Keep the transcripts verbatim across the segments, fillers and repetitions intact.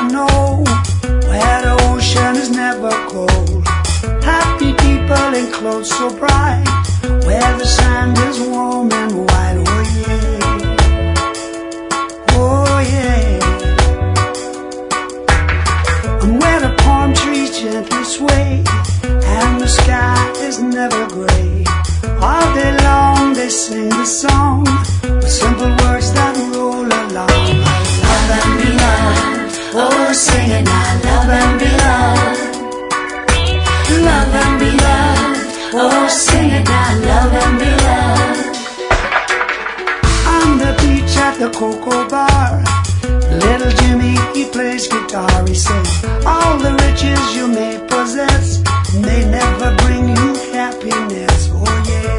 I know where the ocean is never cold. Happy people in clothes so bright, where the sand is warm and white. Oh yeah, oh yeah. And where the palm trees gently sway, and the sky is never gray. All day long they sing the song with simple words that roll along. Love and be loved, oh sing it now. Love and be loved, love and be loved, oh sing it now. Love and be loved. On the beach at the Cocoa Bar, little Jimmy, he plays guitar. He says, all the riches you may possess may never bring you happiness. Oh yeah,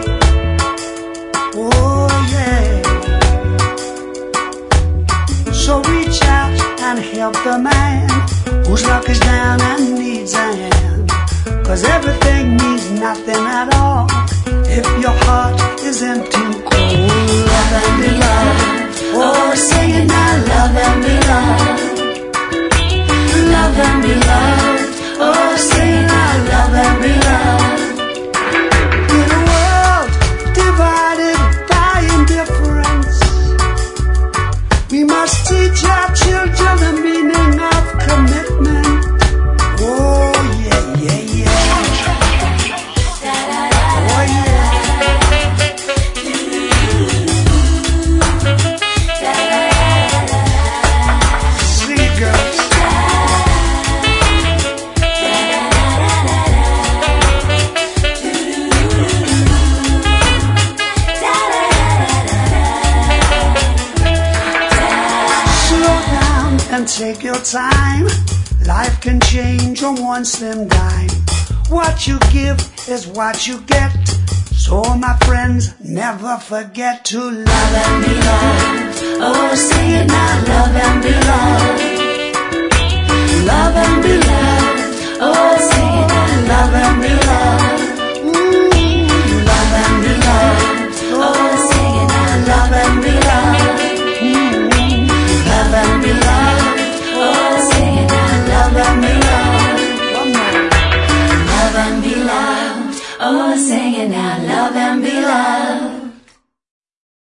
oh yeah. So reach out and help the man whose luck is down and needs a hand. Cause everything means nothing at all if your heart is empty and cold. Love and be loved, oh sing it now. Love and be loved, love and be loved, oh sing it now. Love and be loved. In a world divided by indifference, we must teach our children the meaning of commitment. Oh yeah, yeah, yeah. Oh yeah. Sing it, girls. Slow down and take your time. Life can change on one slim dime. What you give is what you get. So my friends, never forget to love and be loved.